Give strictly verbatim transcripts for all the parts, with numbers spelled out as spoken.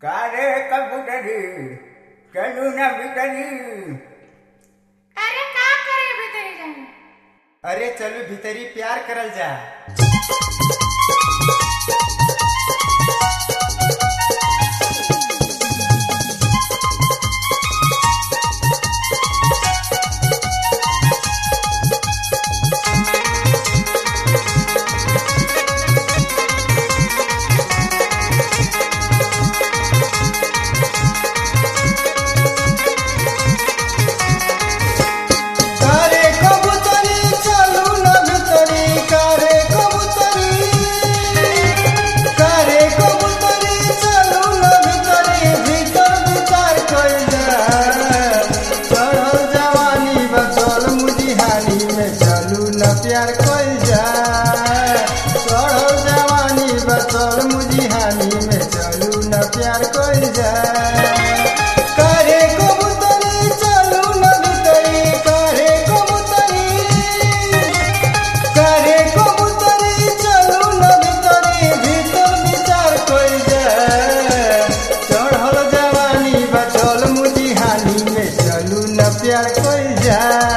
कारे कबूतरी चलू ना भीतरी। अरे का करे भीतरी जाए? अरे चलू भीतरी प्यार करल जा। प्यार कोई जा चढ़ो जवानी बचल मुजिहानी में चलू न प्यार कोई जा। करे कबूतरी चलू न भीतरी करे कबूतरी करे कबूतरी चलू न भीतरी भीतर विचार कोई जा। चढ़ल जवानी बचल मुजिहानी में चलू न प्यार कोई जा।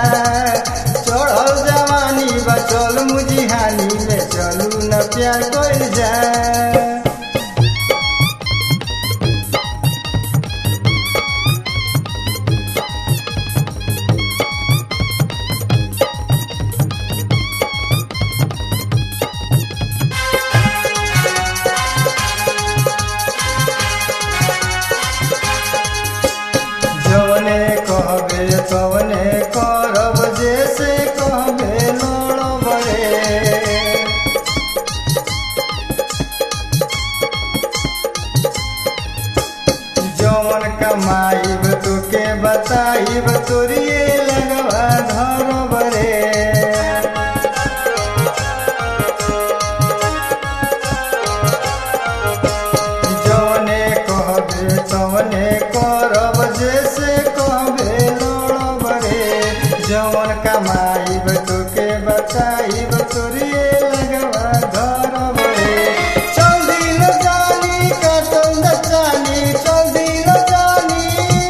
चल मुजिहानी में चलू न प्यार कोई जा। जवने कहबे तवने करब जैसे कहबे जवन कमाईब तोके बताईब तोरिए लगवा धर बरे। जवने कहबे तवने करब जैसे कहबे लड़ब रे। जवन कमाईब तोके बताईब तोरिए लगवा धर बरे। चल दिल जानी काटल न जानी चल दिल जानी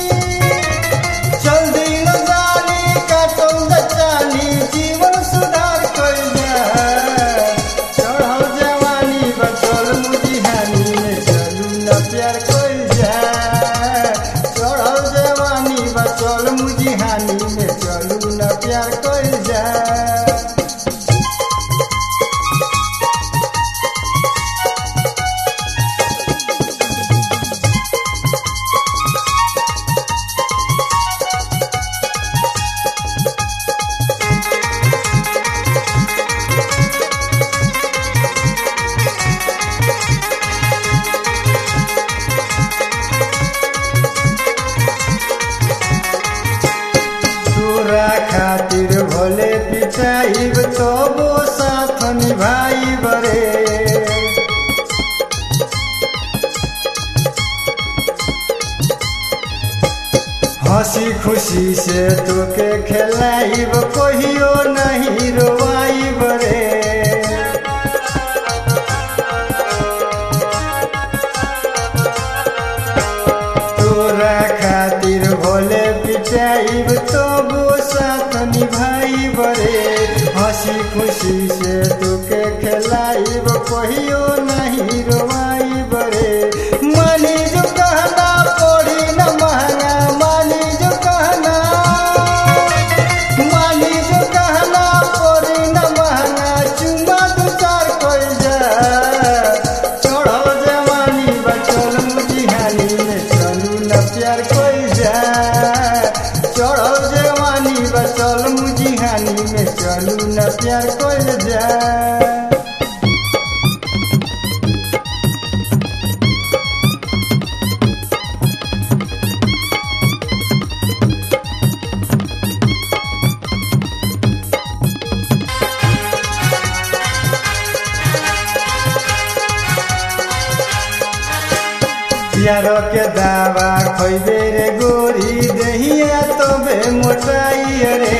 चल दिल जानी काटल न जानी जीवन सुधार कर जा। चढ़ल जवानी बचल मुजिहानी में चलू न प्यार कर जा। चढ़ल जवानी बचल मुजिहानी में चलू न प्यार कर जा। तोरा खातिर भले पिछाइब तबो साथ निभाई बरे। हंसी खुशी से तोके खेलाइब कहियो नहीं रोवाई बरे। तोरा खातिर भले पिछाइब तबो साथ निभाई बरे। हंसी खुशी से तोके खेलाइब कहियो नहीं रोवाई बरे। मानी जो कहना पड़ी न महंगा मानी जो कहना मानी जो कहना पड़ी न महंगा चुम्मा दो चार कोई जा। चढ़ल जवानी बचल मुजिहानी में चलू न प्यार कोई जा। चढ़ल जवानी बचल मुजिहानी में चलू न प्यार कोई जा। प्यार के दावा खैबे रे गोरी दहिया तबे मोटाई रे।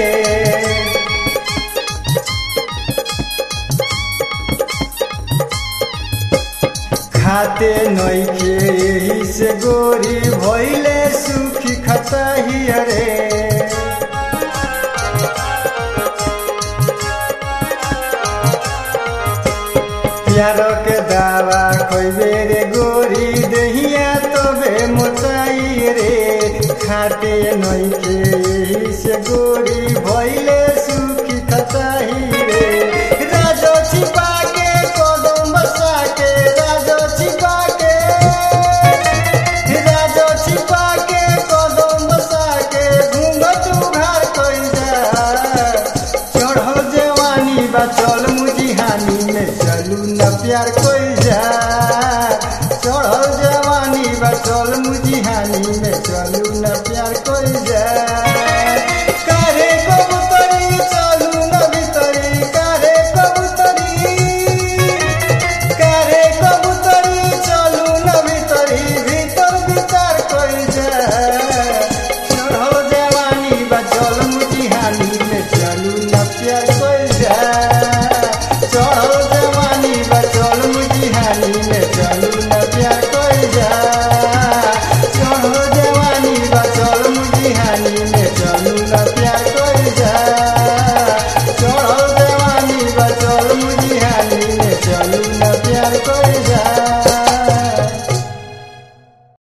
खाते नइखे एही से गोरी भइले सुखी खतहिया रे प्यारो के दावा खोइबे रे गोरी दहिया तबे मोटाई रे खाते नइखे एही से गोरी